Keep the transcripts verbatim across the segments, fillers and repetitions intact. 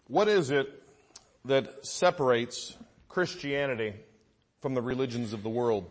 What is it that separates Christianity from the religions of the world?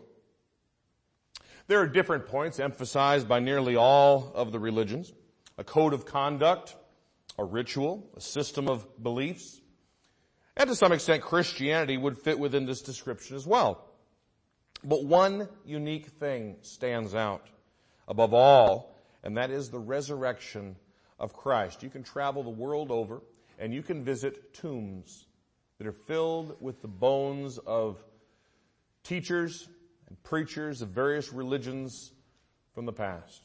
There are different points emphasized by nearly all of the religions. A code of conduct, a ritual, a system of beliefs. And to some extent, Christianity would fit within this description as well. But one unique thing stands out above all, and that is the resurrection of Christ. You can travel the world over, and you can visit tombs that are filled with the bones of teachers and preachers of various religions from the past.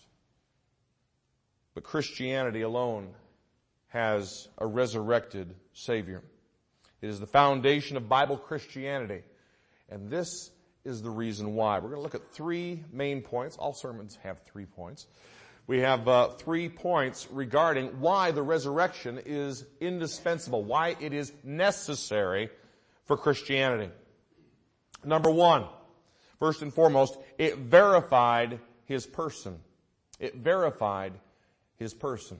But Christianity alone has a resurrected Savior. It is the foundation of Bible Christianity. And this is the reason why. We're going to look at three main points. All sermons have three points. We have uh, three points regarding why the resurrection is indispensable, why it is necessary for Christianity. Number one, first and foremost, it verified his person. It verified his person.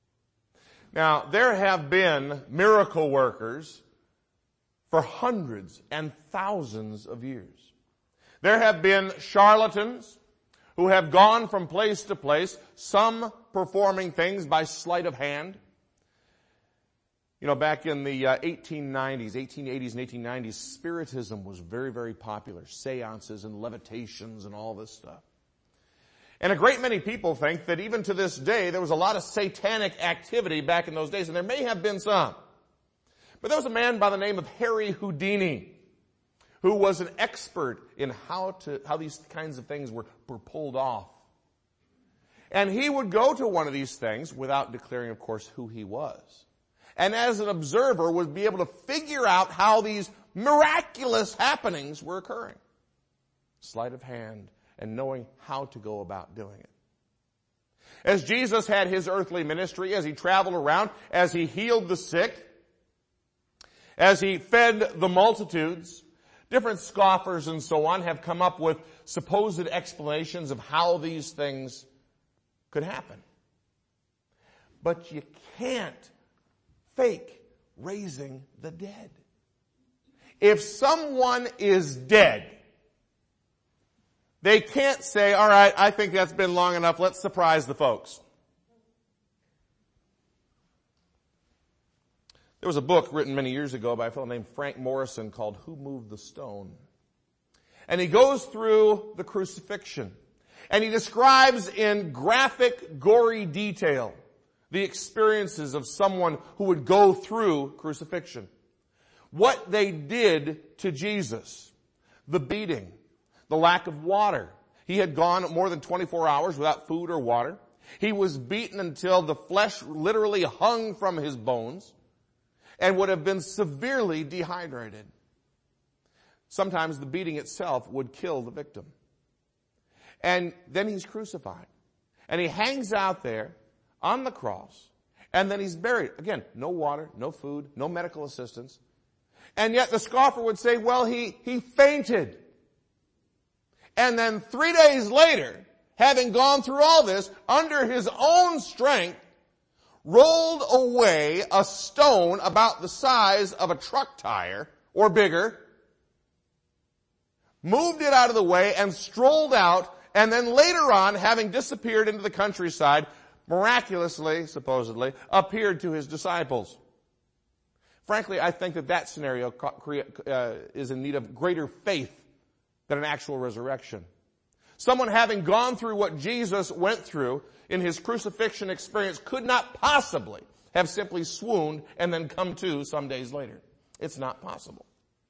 Now, there have been miracle workers for hundreds and thousands of years. There have been charlatans who have gone from place to place, some performing things by sleight of hand. You know, back in the uh, eighteen nineties, eighteen eighties and eighteen nineties, Spiritism was very, very popular. Seances and levitations and all this stuff. And a great many people think that even to this day, there was a lot of satanic activity back in those days, and there may have been some. But there was a man by the name of Harry Houdini, who was an expert in how to, how these kinds of things were, were pulled off. And he would go to one of these things without declaring, of course, who he was. And as an observer would be able to figure out how these miraculous happenings were occurring. Sleight of hand and knowing how to go about doing it. As Jesus had his earthly ministry, as he traveled around, as he healed the sick, as he fed the multitudes, different scoffers and so on have come up with supposed explanations of how these things could happen. But you can't fake raising the dead. If someone is dead, they can't say, all right, I think that's been long enough, let's surprise the folks. There was a book written many years ago by a fellow named Frank Morrison called Who Moved the Stone? And he goes through the crucifixion. And he describes in graphic, gory detail the experiences of someone who would go through crucifixion. What they did to Jesus. The beating. The lack of water. He had gone more than twenty-four hours without food or water. He was beaten until the flesh literally hung from his bones and would have been severely dehydrated. Sometimes the beating itself would kill the victim. And then he's crucified. And he hangs out there on the cross. And then he's buried. Again, no water, no food, no medical assistance. And yet the scoffer would say, well, he, he fainted. And then three days later, having gone through all this, under his own strength, rolled away a stone about the size of a truck tire, or bigger, moved it out of the way and strolled out, and then later on, having disappeared into the countryside, miraculously, supposedly, appeared to his disciples. Frankly, I think that that scenario uh, is in need of greater faith than an actual resurrection. Someone having gone through what Jesus went through in his crucifixion experience could not possibly have simply swooned and then come to some days later. It's not possible.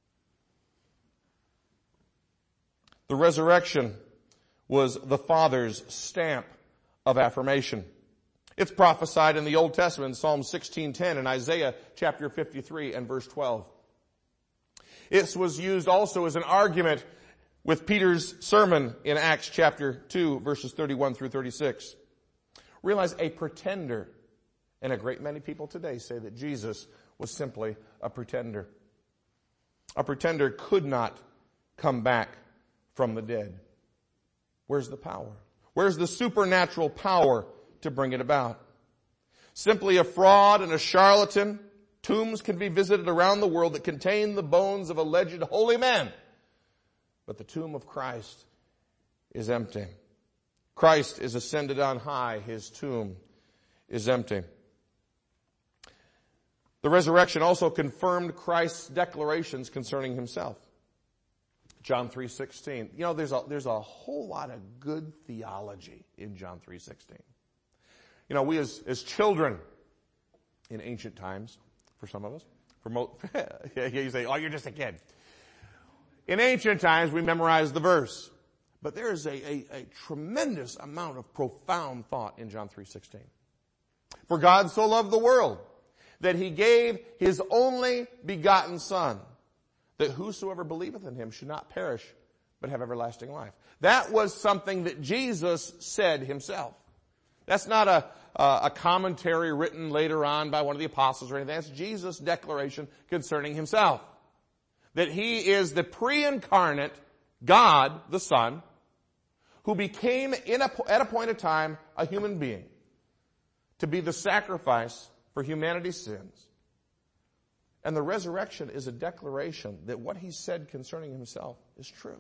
The resurrection was the Father's stamp of affirmation. It's prophesied in the Old Testament in Psalm sixteen ten and Isaiah chapter fifty-three and verse twelve. It was used also as an argument with Peter's sermon in Acts chapter two, verses thirty-one through thirty-six. Realize a pretender, and a great many people today say that Jesus was simply a pretender. A pretender could not come back from the dead. Where's the power? Where's the supernatural power to bring it about? Simply a fraud and a charlatan Tombs can be visited around the world that contain the bones of alleged holy men. But the tomb of Christ is empty. Christ is ascended on high. His tomb is empty. The resurrection also confirmed Christ's declarations concerning himself. John three sixteen. You know, there's a, there's a whole lot of good theology in John three sixteen. You know, we as, as children in ancient times, for some of us, for most, yeah, you say, oh, you're just a kid. In ancient times, we memorized the verse. But there is a, a, a tremendous amount of profound thought in John three sixteen. For God so loved the world that he gave his only begotten Son, that whosoever believeth in him should not perish, but have everlasting life. That was something that Jesus said himself. That's not a, a, a commentary written later on by one of the apostles or anything. That's Jesus' declaration concerning himself. That he is the pre-incarnate God, the Son, who became in a, at a point of time a human being to be the sacrifice for humanity's sins. And the resurrection is a declaration that what he said concerning himself is true.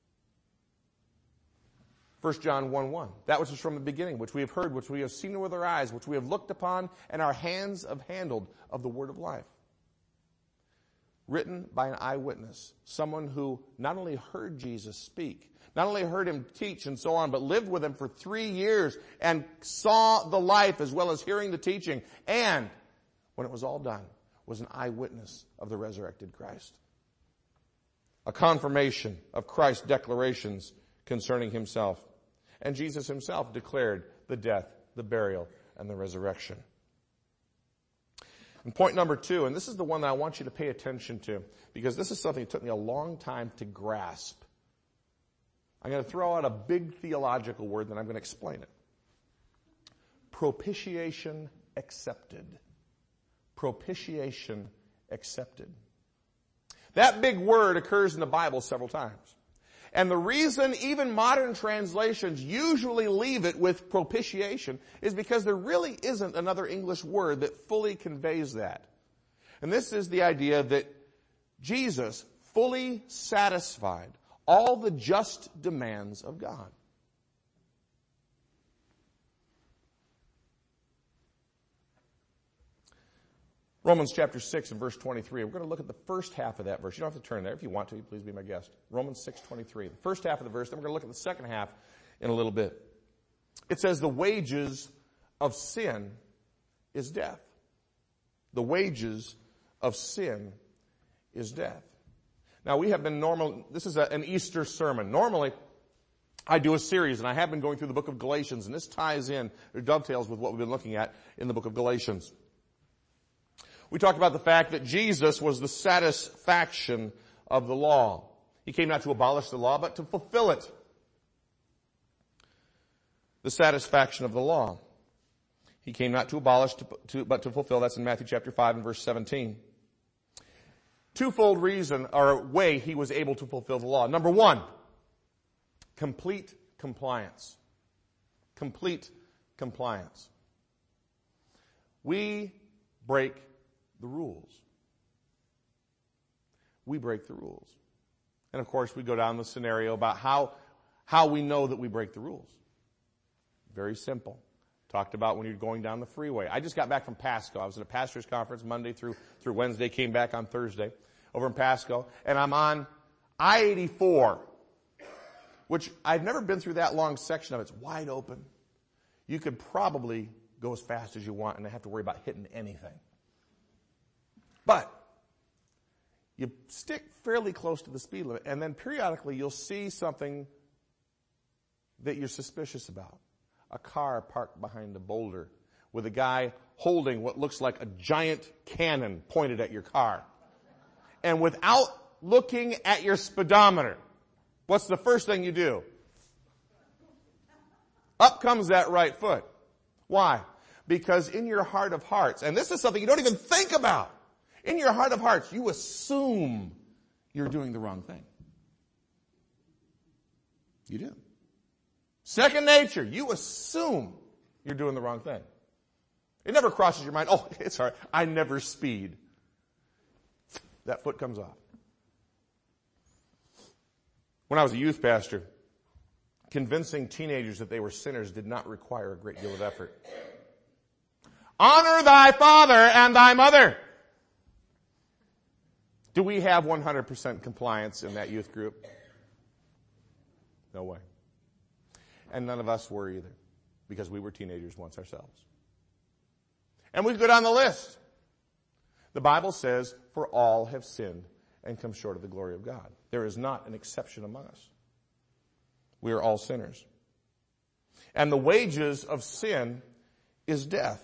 First John one one. That which is from the beginning, which we have heard, which we have seen with our eyes, which we have looked upon, and our hands have handled of the word of life. Written by an eyewitness, someone who not only heard Jesus speak, not only heard him teach and so on, but lived with him for three years and saw the life as well as hearing the teaching. And when it was all done, was an eyewitness of the resurrected Christ. A confirmation of Christ's declarations concerning himself. And Jesus himself declared the death, the burial, and the resurrection. And point number two, and this is the one that I want you to pay attention to, because this is something that took me a long time to grasp. I'm going to throw out a big theological word, then I'm going to explain it. Propitiation accepted. Propitiation accepted. That big word occurs in the Bible several times. And the reason even modern translations usually leave it with propitiation is because there really isn't another English word that fully conveys that. And this is the idea that Jesus fully satisfied all the just demands of God. Romans chapter six and verse twenty-three. We're going to look at the first half of that verse. You don't have to turn there. If you want to, please be my guest. Romans six twenty-three. The first half of the verse, then we're going to look at the second half in a little bit. It says, the wages of sin is death. The wages of sin is death. Now, we have been normal, this is a, an Easter sermon. Normally, I do a series, and I have been going through the book of Galatians, and this ties in, or dovetails with what we've been looking at in the book of Galatians. We talked about the fact that Jesus was the satisfaction of the law. He came not to abolish the law, but to fulfill it. The satisfaction of the law. He came not to abolish, to, to, but to fulfill. That's in Matthew chapter five and verse seventeen. Twofold reason or way he was able to fulfill the law. Number one, complete compliance. Complete compliance. We break the rules. We break the rules. And of course, we go down the scenario about how, how we know that we break the rules. Very simple. Talked about when you're going down the freeway. I just got back from Pasco. I was at a pastor's conference Monday through, through Wednesday, came back on Thursday over in Pasco, and I'm on I eighty-four, which I've never been through that long section of it. It's wide open. You could probably go as fast as you want and not have to worry about hitting anything. But you stick fairly close to the speed limit, and then periodically you'll see something that you're suspicious about. A car parked behind a boulder with a guy holding what looks like a giant cannon pointed at your car. And without looking at your speedometer, what's the first thing you do? Up comes that right foot. Why? Because in your heart of hearts, and this is something you don't even think about, in your heart of hearts, you assume you're doing the wrong thing. You do. Second nature, you assume you're doing the wrong thing. It never crosses your mind, oh, it's all right, I never speed. that foot comes off. When I was a youth pastor, convincing teenagers that they were sinners did not require a great deal of effort. Honor thy father and thy mother. Do we have one hundred percent compliance in that youth group? No way. And none of us were either, because we were teenagers once ourselves. And we go down the list. The Bible says, for all have sinned and come short of the glory of God. There is not an exception among us. We are all sinners. And the wages of sin is death.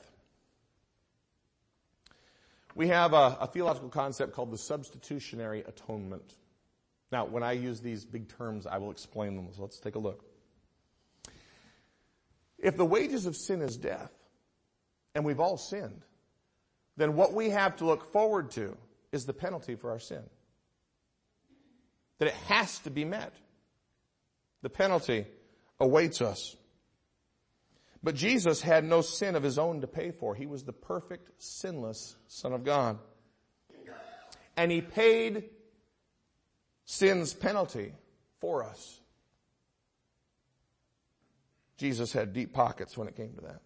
We have a, a theological concept called the substitutionary atonement. Now, when I use these big terms, I will explain them. So let's take a look. If the wages of sin is death, and we've all sinned, then what we have to look forward to is the penalty for our sin. That it has to be met. The penalty awaits us. But Jesus had no sin of his own to pay for. He was the perfect, sinless Son of God. And he paid sin's penalty for us. Jesus had deep pockets when it came to that.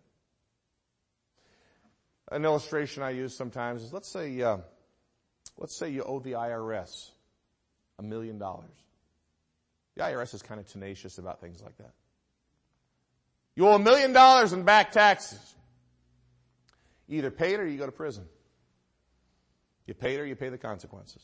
An illustration I use sometimes is, let's say, uh, let's say you owe the I R S a million dollars. The I R S is kind of tenacious about things like that. You owe a million dollars in back taxes. You either pay it or you go to prison. You pay it or you pay the consequences.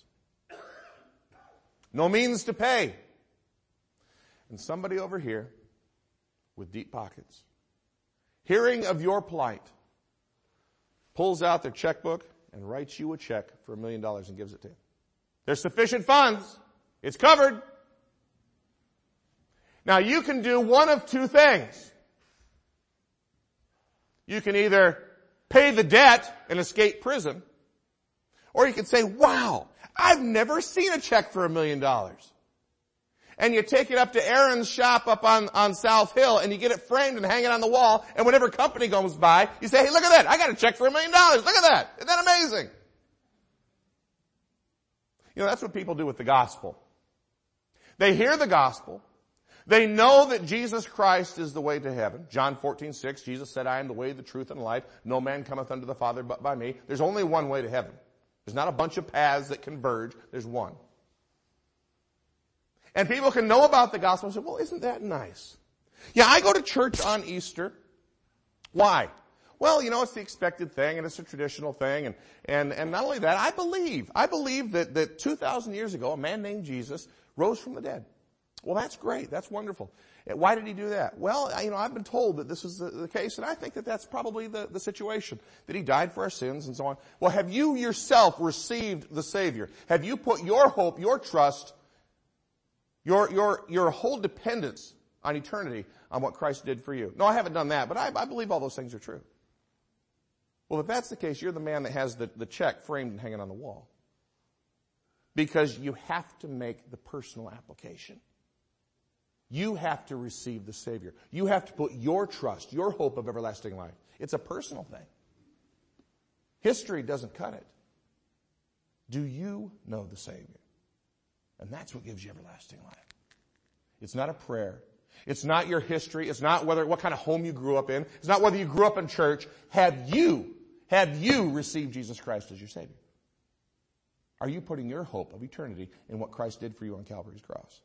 No means to pay. And somebody over here with deep pockets, hearing of your plight, pulls out their checkbook and writes you a check for a million dollars and gives it to you. There's sufficient funds. It's covered. Now you can do one of two things. You can either pay the debt and escape prison, or you can say, wow, I've never seen a check for a million dollars. And you take it up to Aaron's shop up on, on South Hill and you get it framed and hang it on the wall, and whenever company goes by, you say, hey, look at that. I got a check for a million dollars. Look at that. Isn't that amazing? You know, that's what people do with the gospel. They hear the gospel. They know that Jesus Christ is the way to heaven. John fourteen six, Jesus said, I am the way, the truth, and life. No man cometh unto the Father but by me. There's only one way to heaven. There's not a bunch of paths that converge. There's one. And people can know about the gospel and say, well, isn't that nice? Yeah, I go to church on Easter. Why? Well, you know, it's the expected thing and it's a traditional thing. And, and, and not only that, I believe, I believe that, that two thousand years ago, a man named Jesus rose from the dead. Well, that's great. That's wonderful. Why did he do that? Well, you know, I've been told that this is the, the case, and I think that that's probably the, the situation, that he died for our sins and so on. Well, have you yourself received the Savior? Have you put your hope, your trust, your, your, your whole dependence on eternity on what Christ did for you? No, I haven't done that, but I, I believe all those things are true. Well, if that's the case, you're the man that has the, the check framed and hanging on the wall. Because you have to make the personal application. You have to receive the Savior. You have to put your trust, your hope of everlasting life. It's a personal thing. History doesn't cut it. Do you know the Savior? And that's what gives you everlasting life. It's not a prayer. It's not your history. It's not whether what kind of home you grew up in. It's not whether you grew up in church. Have you, have you received Jesus Christ as your Savior? Are you putting your hope of eternity in what Christ did for you on Calvary's cross?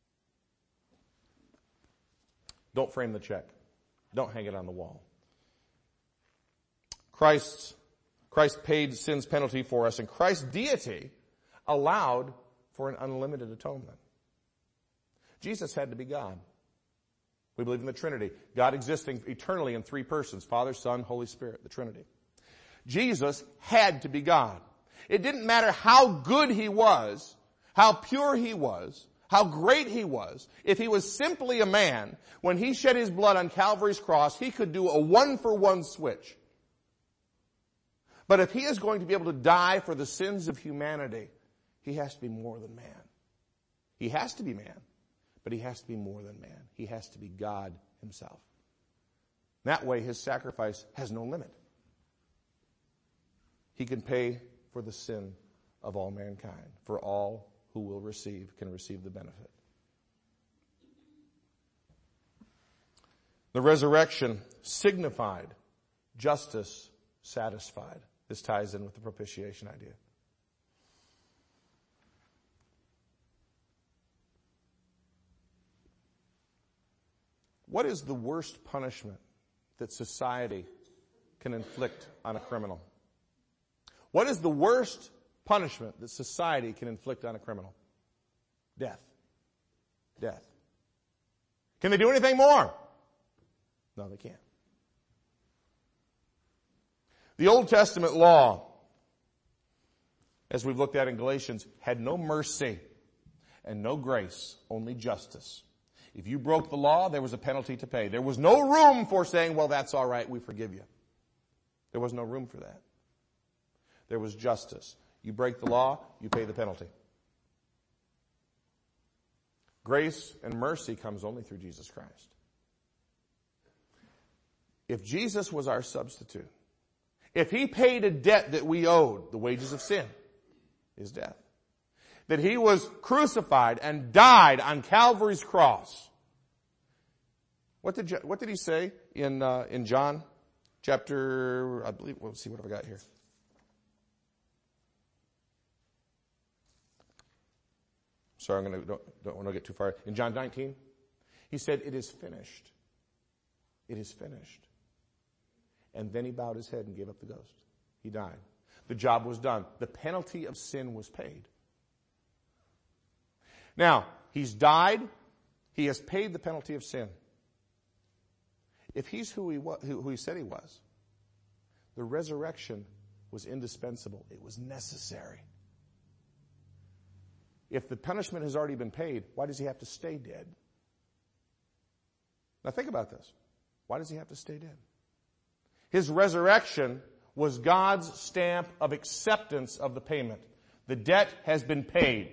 Don't frame the check. Don't hang it on the wall. Christ's, Christ paid sin's penalty for us, and Christ's deity allowed for an unlimited atonement. Jesus had to be God. We believe in the Trinity. God existing eternally in three persons, Father, Son, Holy Spirit, the Trinity. Jesus had to be God. It didn't matter how good he was, how pure he was, how great he was. If he was simply a man, when he shed his blood on Calvary's cross, he could do a one-for-one switch. But if he is going to be able to die for the sins of humanity, he has to be more than man. He has to be man, but he has to be more than man. He has to be God himself. That way, his sacrifice has no limit. He can pay for the sin of all mankind. For all who will receive can receive the benefit. The resurrection signified justice satisfied. This ties in with the propitiation idea. What is the worst punishment that society can inflict on a criminal? What is the worst punishment that society can inflict on a criminal? Death. Death. Can they do anything more? No, they can't. The Old Testament law, as we've looked at in Galatians, had no mercy and no grace, only justice. If you broke the law, there was a penalty to pay. There was no room for saying, well, that's all right, we forgive you. There was no room for that. There was justice. You break the law, you pay the penalty. Grace and mercy comes only through Jesus Christ. If Jesus was our substitute, if he paid a debt that we owed, the wages of sin is death, that he was crucified and died on Calvary's cross. What did what did he say in uh, in John chapter? I believe. Let's see what have I got here. Sorry, I'm going to don't, don't want to get too far. In John nineteen, he said, "It is finished. It is finished." And then he bowed his head and gave up the ghost. He died. The job was done. The penalty of sin was paid. Now, he's died. He has paid the penalty of sin. If he's who he was, who he said he was, the resurrection was indispensable. It was necessary. If the punishment has already been paid, why does he have to stay dead? Now think about this. Why does he have to stay dead? His resurrection was God's stamp of acceptance of the payment. The debt has been paid.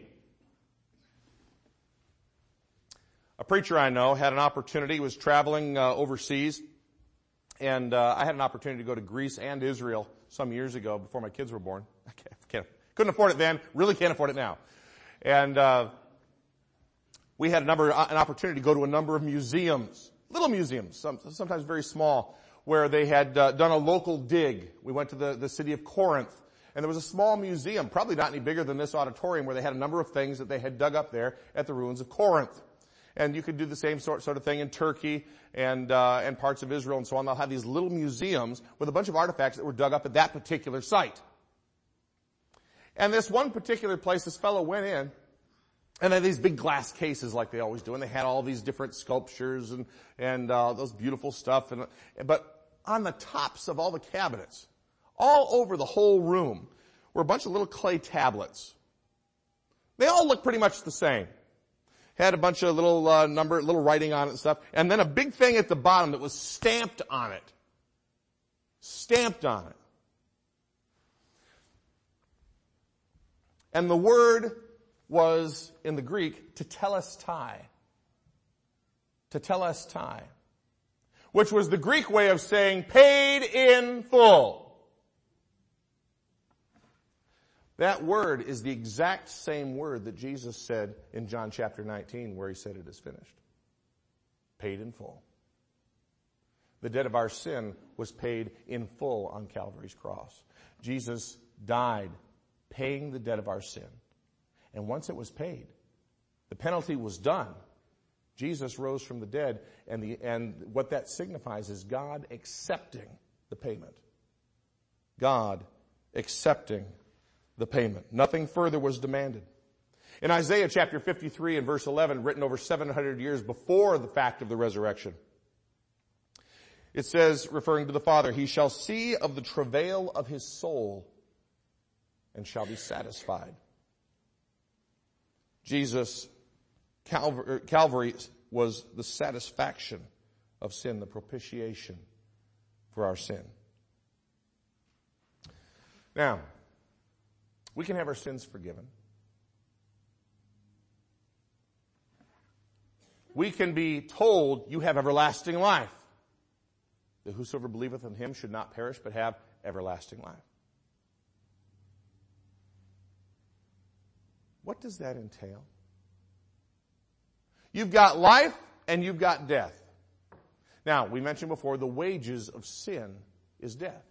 A preacher I know had an opportunity, was traveling uh, overseas, and uh, I had an opportunity to go to Greece and Israel some years ago before my kids were born. I can't, can't, couldn't afford it then, really can't afford it now. And uh, we had a number, an opportunity to go to a number of museums, little museums, some, sometimes very small, where they had uh, done a local dig. We went to the, the city of Corinth, and there was a small museum, probably not any bigger than this auditorium, where they had a number of things that they had dug up there at the ruins of Corinth. And you could do the same sort, sort of thing in Turkey and uh, and parts of Israel and so on. They'll have these little museums with a bunch of artifacts that were dug up at that particular site. And this one particular place, this fellow went in, and they had these big glass cases like they always do, and they had all these different sculptures and and uh, those beautiful stuff. And but on the tops of all the cabinets, all over the whole room, were a bunch of little clay tablets. They all look pretty much the same. Had a bunch of little uh, number, little writing on it and stuff, and then a big thing at the bottom that was stamped on it. Stamped on it. And the word was, in the Greek, tetelestai. Tetelestai. Which was the Greek way of saying paid in full. That word is the exact same word that Jesus said in John chapter nineteen, where he said it is finished. Paid in full. The debt of our sin was paid in full on Calvary's cross. Jesus died paying the debt of our sin. And once it was paid, the penalty was done. Jesus rose from the dead, and the, and what that signifies is God accepting the payment. God accepting the payment. Nothing further was demanded. In Isaiah chapter fifty-three and verse eleven, written over seven hundred years before the fact of the resurrection, it says, referring to the Father, "He shall see of the travail of his soul and shall be satisfied." Jesus, Calvary, Calvary was the satisfaction of sin, the propitiation for our sin. Now, we can have our sins forgiven. We can be told, you have everlasting life. That whosoever believeth in him should not perish, but have everlasting life. What does that entail? You've got life and you've got death. Now, we mentioned before, the wages of sin is death.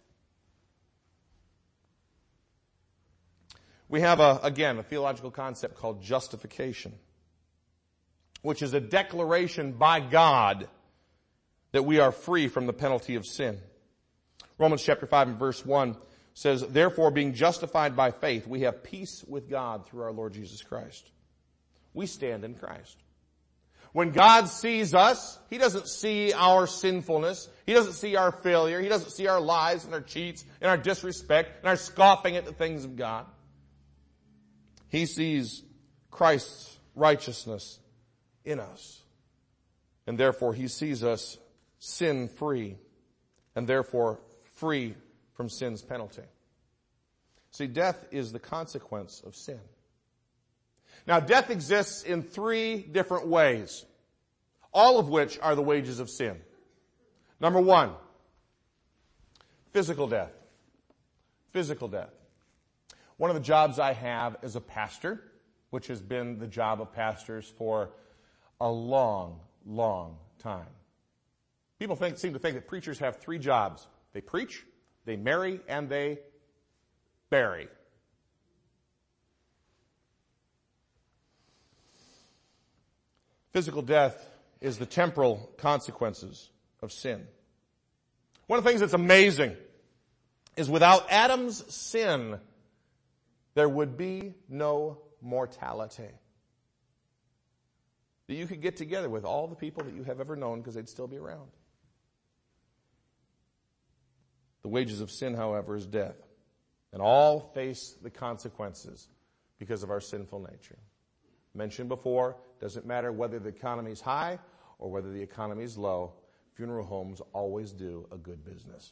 We have, a, again, a theological concept called justification, which is a declaration by God that we are free from the penalty of sin. Romans chapter five and verse one says, therefore, being justified by faith, we have peace with God through our Lord Jesus Christ. We stand in Christ. When God sees us, He doesn't see our sinfulness. He doesn't see our failure. He doesn't see our lies and our cheats and our disrespect and our scoffing at the things of God. He sees Christ's righteousness in us. And therefore, He sees us sin-free and therefore free from sin's penalty. See, death is the consequence of sin. Now, death exists in three different ways, all of which are the wages of sin. Number one, physical death. Physical death. One of the jobs I have as a pastor, which has been the job of pastors for a long, long time. People think, seem to think that preachers have three jobs. They preach, they marry, and they bury. Physical death is the temporal consequences of sin. One of the things that's amazing is without Adam's sin, there would be no mortality. That you could get together with all the people that you have ever known because they'd still be around. The wages of sin, however, is death. And all face the consequences because of our sinful nature. Mentioned before, doesn't matter whether the economy is high or whether the economy is low, funeral homes always do a good business.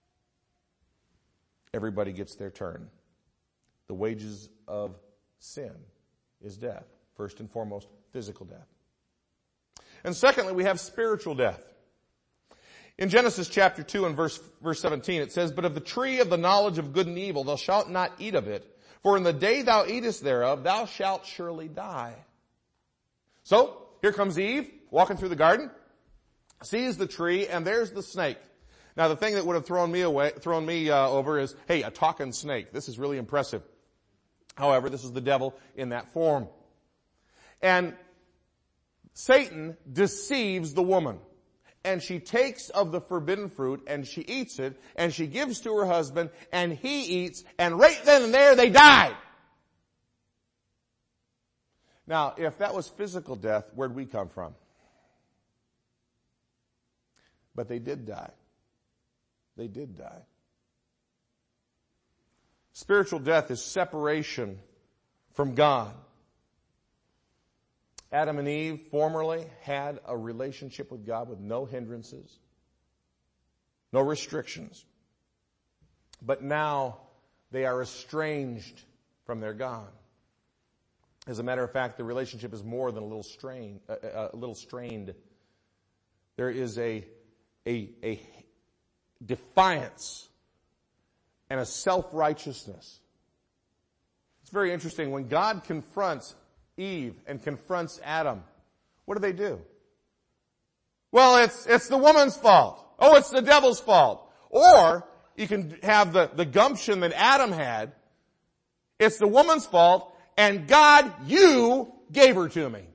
Everybody gets their turn. The wages of sin is death. First and foremost, physical death. And secondly, we have spiritual death. In Genesis chapter two and verse, verse seventeen, it says, but of the tree of the knowledge of good and evil thou shalt not eat of it, for in the day thou eatest thereof thou shalt surely die. So, here comes Eve, walking through the garden, sees the tree, and there's the snake. Now, the thing that would have thrown me away, thrown me uh, over is, hey, a talking snake. This is really impressive. However, this is the devil in that form. And Satan deceives the woman. And she takes of the forbidden fruit, and she eats it, and she gives to her husband, and he eats, and right then and there they die. Now, if that was physical death, where'd we come from? But they did die. They did die. Spiritual death is separation from God. Adam and Eve formerly had a relationship with God with no hindrances, no restrictions. But now they are estranged from their God. As a matter of fact, the relationship is more than a little strained. A, a little strained. There is a, a, a defiance and a self-righteousness. It's very interesting. When God confronts Eve and confronts Adam, what do they do? Well, it's, it's the woman's fault. Oh, it's the devil's fault. Or you can have the, the gumption that Adam had. It's the woman's fault, and God, you gave her to me.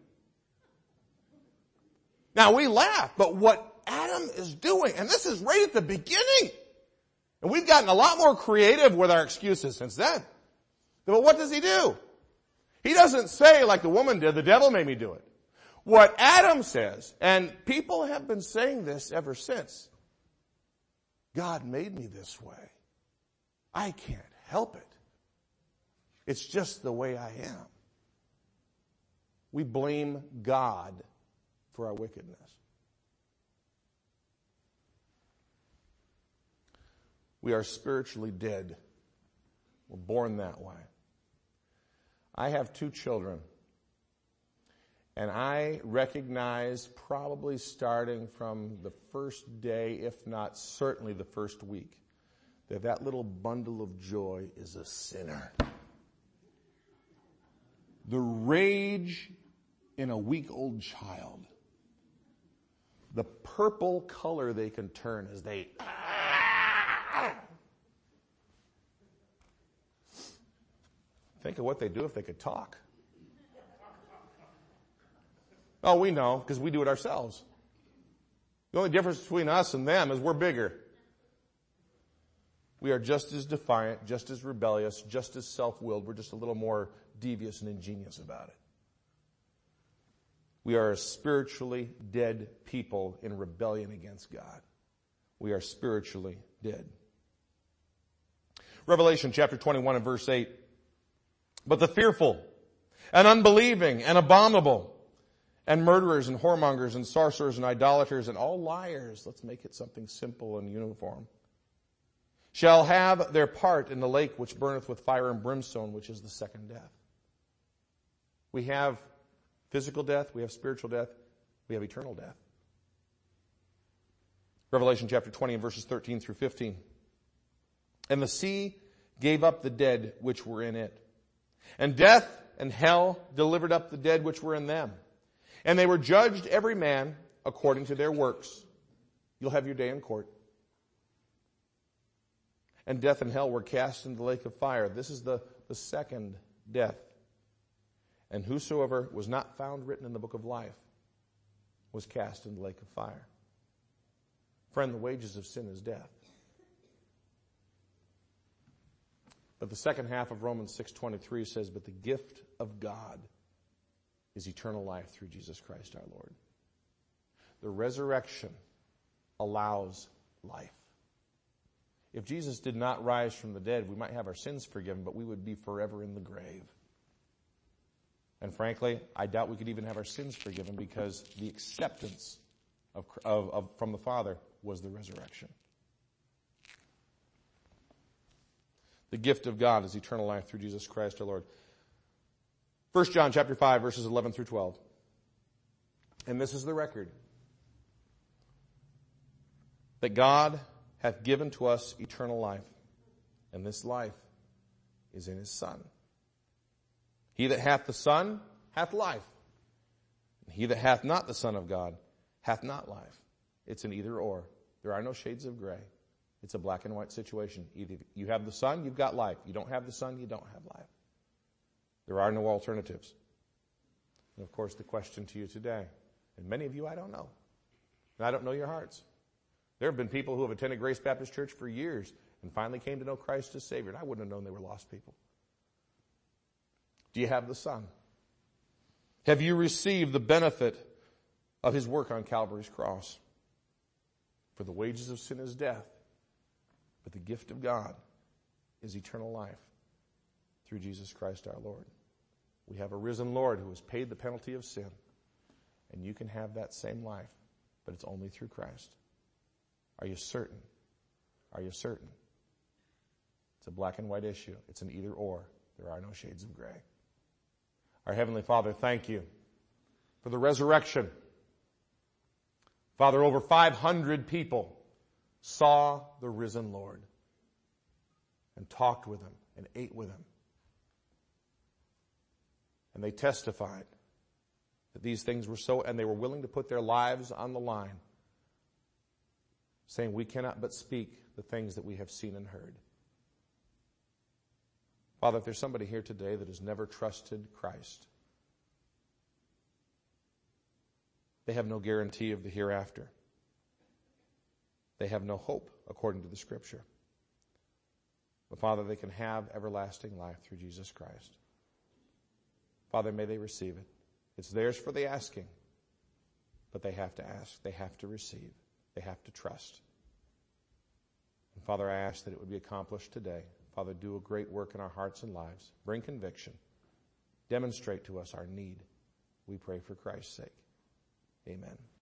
Now we laugh, but what Adam is doing, and this is right at the beginning, and we've gotten a lot more creative with our excuses since then. But what does he do? He doesn't say like the woman did, the devil made me do it. What Adam says, and people have been saying this ever since, God made me this way. I can't help it. It's just the way I am. We blame God for our wickedness. We are spiritually dead. We're born that way. I have two children, and I recognize probably starting from the first day, if not certainly the first week, that that little bundle of joy is a sinner. the rage in a week-old child. The purple color they can turn as they... Think of what they'd do if they could talk. Oh, we know, because we do it ourselves. The only difference between us and them is we're bigger. We are just as defiant, just as rebellious, just as self-willed. We're just a little more devious and ingenious about it. We are a spiritually dead people in rebellion against God. We are spiritually dead. Revelation chapter twenty-one and verse eight. But the fearful and unbelieving and abominable and murderers and whoremongers and sorcerers and idolaters and all liars, let's make it something simple and uniform, shall have their part in the lake which burneth with fire and brimstone, which is the second death. We have physical death, we have spiritual death, we have eternal death. Revelation chapter twenty and verses thirteen through fifteen. And the sea gave up the dead which were in it. And death and hell delivered up the dead which were in them. And they were judged every man according to their works. You'll have your day in court. And death and hell were cast into the lake of fire. This is the, the second death. And whosoever was not found written in the book of life was cast in the lake of fire. Friend, the wages of sin is death. But the second half of Romans six twenty-three says, but the gift of God is eternal life through Jesus Christ our Lord. The resurrection allows life. If Jesus did not rise from the dead, we might have our sins forgiven, but we would be forever in the grave. And frankly, I doubt we could even have our sins forgiven because the acceptance of, of, of from the Father was the resurrection. The gift of God is eternal life through Jesus Christ our Lord. First John chapter five, verses eleven through twelve. And this is the record. That God hath given to us eternal life, and this life is in his Son. He that hath the Son hath life. And he that hath not the Son of God hath not life. It's an either or. There are no shades of gray. It's a black and white situation. Either you have the Son, you've got life. You don't have the Son, you don't have life. There are no alternatives. And of course, the question to you today, and many of you I don't know, and I don't know your hearts. There have been people who have attended Grace Baptist Church for years and finally came to know Christ as Savior, and I wouldn't have known they were lost people. Do you have the Son? Have you received the benefit of his work on Calvary's cross? For the wages of sin is death, but the gift of God is eternal life through Jesus Christ our Lord. We have a risen Lord who has paid the penalty of sin, and you can have that same life, but it's only through Christ. Are you certain? Are you certain? It's a black and white issue. It's an either or. There are no shades of gray. Our Heavenly Father, thank you for the resurrection. Father, over five hundred people saw the risen Lord and talked with him and ate with him. And they testified that these things were so, and they were willing to put their lives on the line, saying, we cannot but speak the things that we have seen and heard. Father, if there's somebody here today that has never trusted Christ, they have no guarantee of the hereafter. They have no hope, according to the Scripture. But Father, they can have everlasting life through Jesus Christ. Father, may they receive it. It's theirs for the asking, but they have to ask. They have to receive. They have to trust. And Father, I ask that it would be accomplished today. Father, do a great work in our hearts and lives. Bring conviction. Demonstrate to us our need. We pray for Christ's sake. Amen.